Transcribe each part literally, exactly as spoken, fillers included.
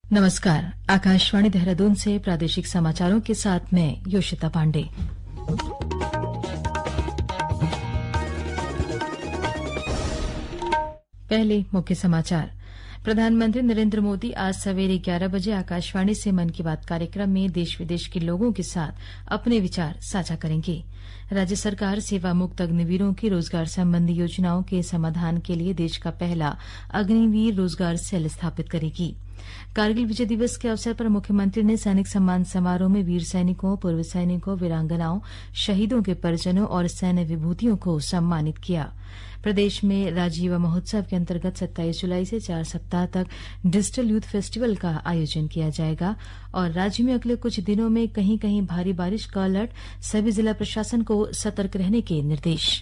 नमस्कार, आकाशवाणी देहरादून से प्रादेशिक समाचारों के साथ मैं योशिता पांडे। पहले मुख्य समाचार। प्रधानमंत्री नरेंद्र मोदी आज सवेरे ग्यारह बजे आकाशवाणी से मन की बात कार्यक्रम में देश विदेश के लोगों के साथ अपने विचार साझा करेंगे। राज्य सरकार सेवा मुक्त अग्निवीरों की रोजगार संबंधी योजनाओं के समाधान के लिए देश का पहला अग्निवीर रोजगार सेल स्थापित करेगी। कारगिल विजय दिवस के अवसर पर मुख्यमंत्री ने सैनिक सम्मान समारोह में वीर सैनिकों, पूर्व सैनिकों, वीरांगनाओं, शहीदों के परिजनों और सैन्य विभूतियों को सम्मानित किया। प्रदेश में राज्य युवा महोत्सव के अंतर्गत सत्ताईस जुलाई से चार सप्ताह तक डिजिटल यूथ फेस्टिवल का आयोजन किया जाएगा और राज्य में अगले कुछ दिनों में कहीं कहीं भारी बारिश का अलर्ट, सभी जिला प्रशासन को सतर्क रहने के निर्देश।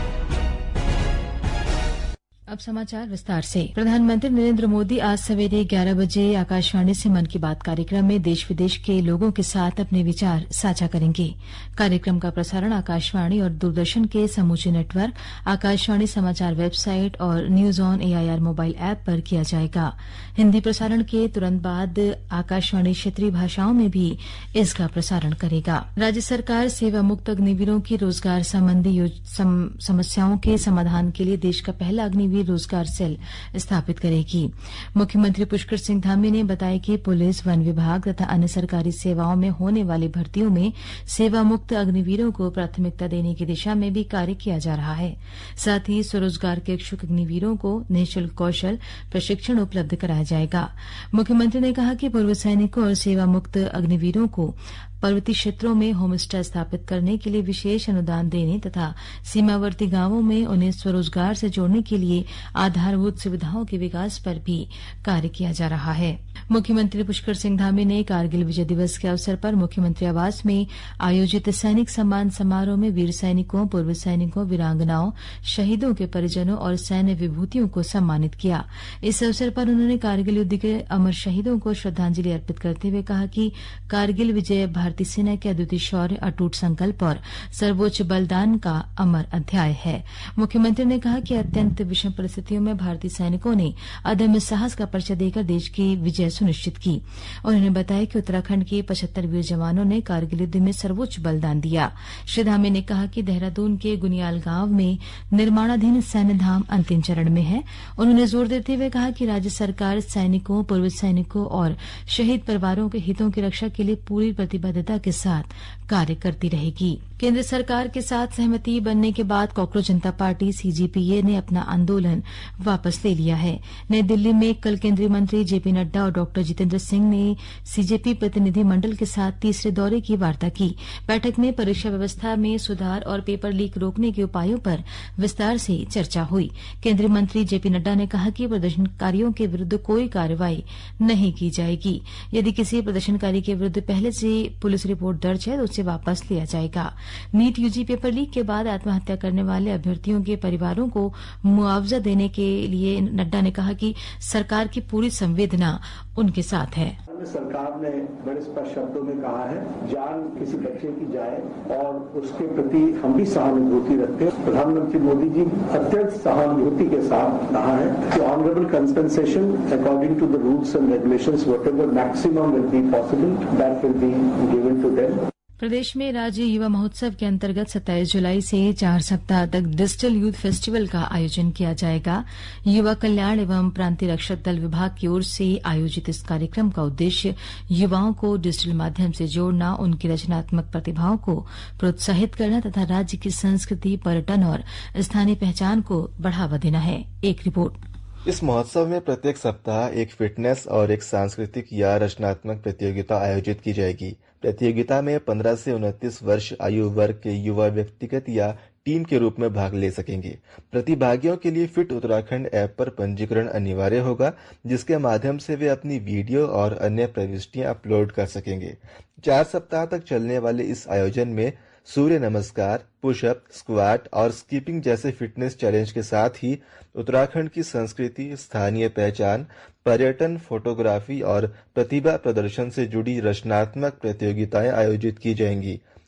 अब समाचार विस्तार से। प्रधानमंत्री नरेंद्र मोदी आज सवेरे ग्यारह बजे आकाशवाणी से मन की बात कार्यक्रम में देश विदेश के लोगों के साथ अपने विचार साझा करेंगे। कार्यक्रम का प्रसारण आकाशवाणी और दूरदर्शन के समूचे नेटवर्क, आकाशवाणी समाचार वेबसाइट और news on AIR mobile app पर किया जाएगा। हिन्दी प्रसारण के तुरंत बाद आकाशवाणी क्षेत्रीय भाषाओं में भी इसका प्रसारण करेगा। राज्य सरकार सेवा मुक्त अग्निवीरों की रोजगार संबंधी सम, समस्याओं के समाधान के लिए देश का पहला अग्निवीर रोजगार सेल स्थापित करेगी। मुख्यमंत्री पुष्कर सिंह धामी ने बताया कि पुलिस, वन विभाग तथा अन्य सरकारी सेवाओं में होने वाली भर्तियों में सेवा मुक्त अग्निवीरों को प्राथमिकता देने की दिशा में भी कार्य किया जा रहा है। साथ ही स्वरोजगार के इच्छुक अग्निवीरों को निःशुल्क कौशल प्रशिक्षण उपलब्ध कराया जाएगा। मुख्यमंत्री ने कहा कि पूर्व सैनिकों और सेवा मुक्त अग्निवीरों को पर्वतीय क्षेत्रों में होम स्टे स्थापित करने के लिए विशेष अनुदान देने तथा सीमावर्ती गांवों में उन्हें स्वरोजगार से जोड़ने के लिए आधारभूत सुविधाओं के विकास पर भी कार्य किया जा रहा है। मुख्यमंत्री पुष्कर सिंह धामी ने कारगिल विजय दिवस के अवसर पर मुख्यमंत्री आवास में आयोजित सैनिक सम्मान समारोह में वीर सैनिकों, पूर्व सैनिकों, वीरांगनाओं, शहीदों के परिजनों और सैन्य विभूतियों को सम्मानित किया। इस अवसर पर उन्होंने कारगिल युद्ध के अमर शहीदों को श्रद्धांजलि अर्पित करते हुए कहा कि कारगिल विजय भारतीय सेना के अद्वितीय शौर्य, अटूट संकल्प और सर्वोच्च बलिदान का अमर अध्याय है। मुख्यमंत्री ने कहा कि अत्यंत विषम परिस्थितियों में भारतीय सैनिकों ने अदम्य साहस का परिचय देकर देश की विजय सुनिश्चित की। उन्होंने बताया कि उत्तराखंड के पचहत्तर वीर जवानों ने कारगिल युद्ध में सर्वोच्च बलिदान दिया। श्री धामी ने कहा कि देहरादून के गुनियाल गांव में निर्माणाधीन सैन्य धाम अंतिम चरण में है। उन्होंने जोर देते हुए कहा कि राज्य सरकार सैनिकों, पूर्व सैनिकों और शहीद परिवारों के हितों की रक्षा के लिए पूरी प्रतिबद्धता के साथ कार्य करती रहेगी। केंद्र सरकार के साथ सहमति बनने के बाद कॉकरोच जनता पार्टी सीजेपीए ने अपना आंदोलन वापस ले लिया है। नई दिल्ली में कल केंद्रीय मंत्री जेपी नड्डा और डॉक्टर जितेंद्र सिंह ने सीजेपी प्रतिनिधि मंडल के साथ तीसरे दौरे की वार्ता की। बैठक में परीक्षा व्यवस्था में सुधार और पेपर लीक रोकने के उपायों पर विस्तार से चर्चा हुई। केंद्रीय मंत्री जेपी नड्डा ने कहा कि प्रदर्शनकारियों के विरुद्ध कोई कार्रवाई नहीं की जाएगी। यदि किसी प्रदर्शनकारी के विरुद्ध पहले से पुलिस रिपोर्ट दर्ज है तो उसे वापस लिया जाएगा। नीट यूजी पेपर लीक के बाद आत्महत्या करने वाले अभ्यर्थियों के परिवारों को मुआवजा देने के लिए नड्डा ने कहा कि सरकार की पूरी संवेदना उनके साथ है। सरकार ने बड़े स्पष्ट शब्दों में कहा है, जान किसी बच्चे की जाए और उसके प्रति हम भी सहानुभूति रखते हैं। प्रधानमंत्री मोदी जी अत्यंत सहानुभूति के साथ कहा है कि honourable compensation according to the rules and regulations whatever maximum will be possible that will be given to them. प्रदेश में राज्य युवा महोत्सव के अंतर्गत सत्ताईस जुलाई से चार सप्ताह तक डिजिटल यूथ फेस्टिवल का आयोजन किया जाएगा। युवा कल्याण एवं प्रांतीय रक्षक दल विभाग की ओर से आयोजित इस कार्यक्रम का उद्देश्य युवाओं को डिजिटल माध्यम से जोड़ना, उनकी रचनात्मक प्रतिभाओं को प्रोत्साहित करना तथा राज्य की संस्कृति, पर्यटन और स्थानीय पहचान को बढ़ावा देना है। एक रिपोर्ट। इस महोत्सव में प्रत्येक सप्ताह एक फिटनेस और एक सांस्कृतिक या रचनात्मक प्रतियोगिता आयोजित की जाएगी। प्रतियोगिता में पंद्रह से उनतीस वर्ष आयु वर्ग के युवा व्यक्तिगत या टीम के रूप में भाग ले सकेंगे। प्रतिभागियों के लिए फिट उत्तराखंड ऐप पर पंजीकरण अनिवार्य होगा, जिसके माध्यम से वे अपनी वीडियो और अन्य प्रविष्टियां अपलोड कर सकेंगे। चार सप्ताह तक चलने वाले इस आयोजन में सूर्य नमस्कार, पुशअप, स्क्वाट और स्कीपिंग जैसे फिटनेस चैलेंज के साथ ही उत्तराखंड की संस्कृति, स्थानीय पहचान, पर्यटन, फोटोग्राफी और प्रतिभा प्रदर्शन से जुड़ी रचनात्मक प्रतियोगिताएं आयोजित की जाएंगी।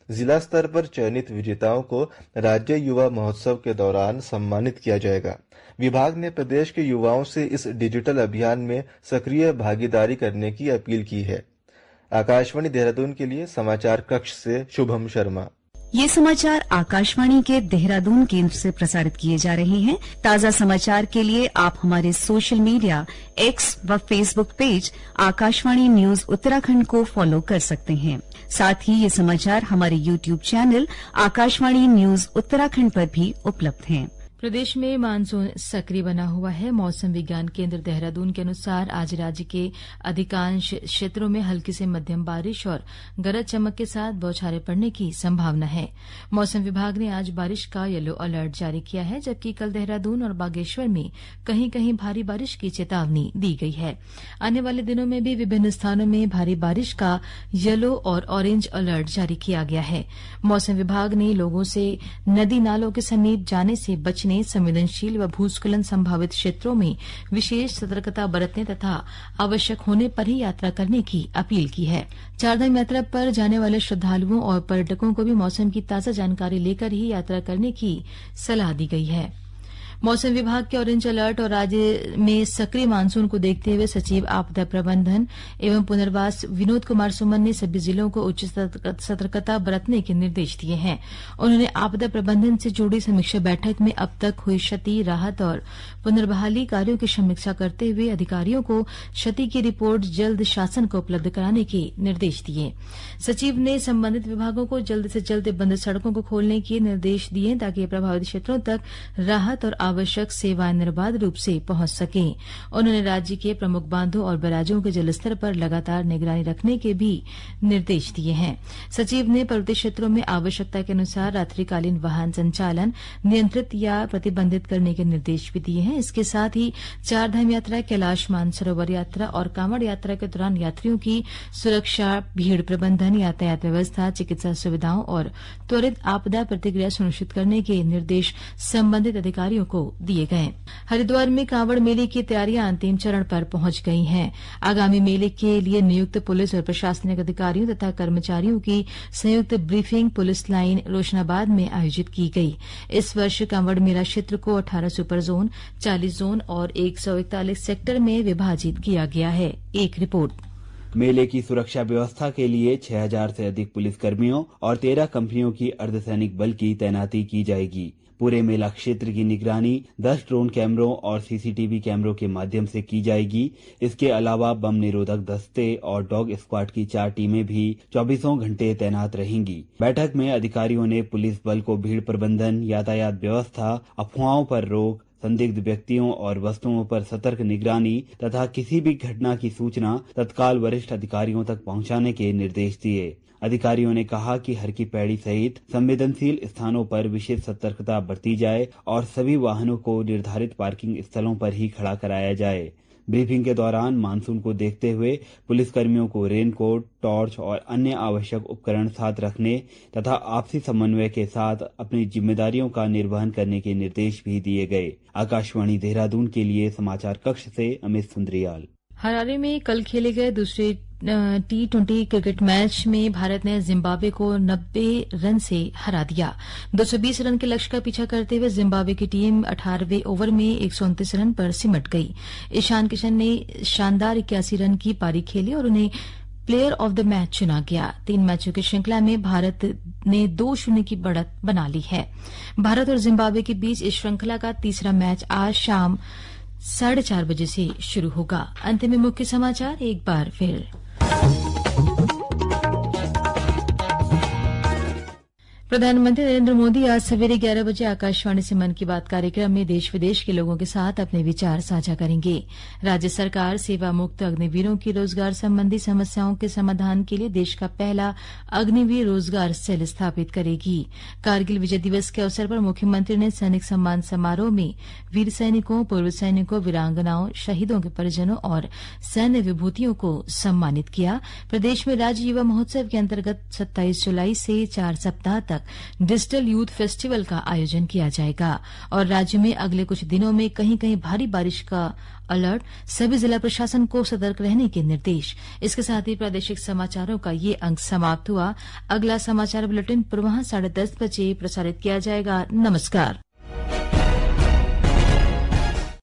जिला स्तर पर चयनित विजेताओं को राज्य युवा महोत्सव के दौरान सम्मानित किया जाएगा। विभाग ने प्रदेश के युवाओं से इस डिजिटल अभियान में सक्रिय भागीदारी करने की अपील की है। आकाशवाणी देहरादून के लिए समाचार कक्ष से शुभम शर्मा। ये समाचार आकाशवाणी के देहरादून केंद्र से प्रसारित किए जा रहे हैं। ताजा समाचार के लिए आप हमारे सोशल मीडिया एक्स व Facebook page Akashvani news Uttarakhand को फॉलो कर सकते हैं। साथ ही ये समाचार हमारे YouTube channel Akashvani news Uttarakhand पर भी उपलब्ध हैं। प्रदेश में मानसून सक्रिय बना हुआ है। मौसम विज्ञान केंद्र देहरादून के अनुसार आज राज्य के अधिकांश क्षेत्रों में हल्की से मध्यम बारिश और गरज चमक के साथ बौछारें पड़ने की संभावना है। मौसम विभाग ने आज बारिश का येलो अलर्ट जारी किया है, जबकि कल देहरादून और बागेश्वर में कहीं कहीं भारी बारिश की चेतावनी दी गई है। आने वाले दिनों में भी विभिन्न स्थानों में भारी बारिश का येलो और ऑरेंज अलर्ट जारी किया गया है। मौसम विभाग ने लोगों से नदी नालों के समीप जाने से बचने, संवेदनशील व भूस्खलन संभावित क्षेत्रों में विशेष सतर्कता बरतने तथा आवश्यक होने पर ही यात्रा करने की अपील की है। चारधाम यात्रा पर जाने वाले श्रद्धालुओं और पर्यटकों को भी मौसम की ताजा जानकारी लेकर ही यात्रा करने की सलाह दी गई है। मौसम विभाग के ऑरेंज अलर्ट और राज्य में सक्रिय मानसून को देखते हुए सचिव आपदा प्रबंधन एवं पुनर्वास विनोद कुमार सुमन ने सभी जिलों को उच्च सतर्कता बरतने के निर्देश दिए हैं। उन्होंने आपदा प्रबंधन से जुड़ी समीक्षा बैठक में अब तक हुई क्षति, राहत और पुनर्बहाली कार्यों की समीक्षा करते हुए अधिकारियों को क्षति की रिपोर्ट जल्द शासन को उपलब्ध कराने के निर्देश दिए। सचिव ने संबंधित विभागों को जल्द से जल्द बंद सड़कों को खोलने के निर्देश दिए ताकि प्रभावित क्षेत्रों तक राहत और आवश्यक सेवाएं निर्बाध रूप से पहुंच सकें। उन्होंने राज्य के प्रमुख बांधों और बैराजों के जलस्तर पर लगातार निगरानी रखने के भी निर्देश दिए हैं। सचिव ने पर्वतीय क्षेत्रों में आवश्यकता के अनुसार रात्रिकालीन वाहन संचालन नियंत्रित या प्रतिबंधित करने के निर्देश भी दिए हैं। इसके साथ ही चारधाम यात्रा, कैलाश मानसरोवर यात्रा और कांवड़ यात्रा के दौरान यात्रियों की सुरक्षा, भीड़ प्रबंधन, यातायात व्यवस्था, चिकित्सा सुविधाओं और त्वरित आपदा प्रतिक्रिया सुनिश्चित करने के निर्देश संबंधित अधिकारियों को दिए गए। हरिद्वार में कांवड़ मेले की तैयारियां अंतिम चरण पर पहुंच गई हैं। आगामी मेले के लिए नियुक्त पुलिस और प्रशासनिक अधिकारियों तथा कर्मचारियों की संयुक्त ब्रीफिंग पुलिस लाइन रोशनाबाद में आयोजित की गई। इस वर्ष कांवड़ मेला क्षेत्र को अठारह सुपर जोन, चालीस जोन और एक सौ इकतालीस सेक्टर में विभाजित किया गया है। एक रिपोर्ट। मेले की सुरक्षा व्यवस्था के लिए छह हजार से अधिक पुलिसकर्मियों और तेरह कंपनियों की अर्धसैनिक बल की तैनाती की जाएगी। पूरे मेला क्षेत्र की निगरानी दस ड्रोन कैमरों और सीसीटीवी कैमरों के माध्यम से की जाएगी। इसके अलावा बम निरोधक दस्ते और डॉग स्क्वाड की चार टीमें भी चौबीसों घंटे तैनात रहेंगी। बैठक में अधिकारियों ने पुलिस बल को भीड़ प्रबंधन, यातायात व्यवस्था, अफवाहों पर रोक, संदिग्ध व्यक्तियों और वस्तुओं पर सतर्क निगरानी तथा किसी भी घटना की सूचना तत्काल वरिष्ठ अधिकारियों तक पहुंचाने के निर्देश दिए। अधिकारियों ने कहा कि हर की पैड़ी सहित संवेदनशील स्थानों पर विशेष सतर्कता बरती जाए और सभी वाहनों को निर्धारित पार्किंग स्थलों पर ही खड़ा कराया जाए। ब्रीफिंग के दौरान मानसून को देखते हुए पुलिसकर्मियों को रेनकोट, टॉर्च और अन्य आवश्यक उपकरण साथ रखने तथा आपसी समन्वय के साथ अपनी जिम्मेदारियों का निर्वहन करने के निर्देश भी दिए गए। आकाशवाणी देहरादून के लिए समाचार कक्ष से अमित सुंदरियाल। हरारे में कल खेले गए दूसरे टी ट्वेंटी क्रिकेट मैच में भारत ने जिम्बाब्वे को नब्बे रन से हरा दिया। दो सौ बीस रन के लक्ष्य का पीछा करते हुए जिम्बाब्वे की टीम अठारहवें ओवर में एक सौ उनतीस रन पर सिमट गई। ईशान किशन ने शानदार इक्यासी रन की पारी खेली और उन्हें प्लेयर ऑफ द मैच चुना गया। तीन मैचों की श्रृंखला में भारत ने दो शून्य की बढ़त बना ली है। भारत और जिम्बाब्वे के बीच इस श्रृंखला का तीसरा मैच आज शाम साढ़े चार बजे से शुरू होगा। अंत में मुख्य समाचार एक बार फिर। प्रधानमंत्री नरेंद्र मोदी आज सवेरे ग्यारह बजे आकाशवाणी से मन की बात कार्यक्रम में देश विदेश के लोगों के साथ अपने विचार साझा करेंगे। राज्य सरकार सेवा मुक्त अग्निवीरों की रोजगार संबंधी समस्याओं के समाधान के लिए देश का पहला अग्निवीर रोजगार सेल स्थापित करेगी। कारगिल विजय दिवस के अवसर पर मुख्यमंत्री ने सैनिक सम्मान समारोह में वीर सैनिकों, पूर्व सैनिकों, वीरांगनाओं, शहीदों के परिजनों और सैन्य विभूतियों को सम्मानित किया। प्रदेश में राज्य युवा महोत्सव के अंतर्गत सत्ताईस जुलाई से चार सप्ताह तक तक डिजिटल यूथ फेस्टिवल का आयोजन किया जाएगा और राज्य में अगले कुछ दिनों में कहीं कहीं भारी बारिश का अलर्ट, सभी जिला प्रशासन को सतर्क रहने के निर्देश। इसके साथ ही प्रादेशिक समाचारों का ये अंक समाप्त हुआ। अगला समाचार बुलेटिन पूर्वाह्न साढ़े दस बजे प्रसारित किया जाएगा। नमस्कार।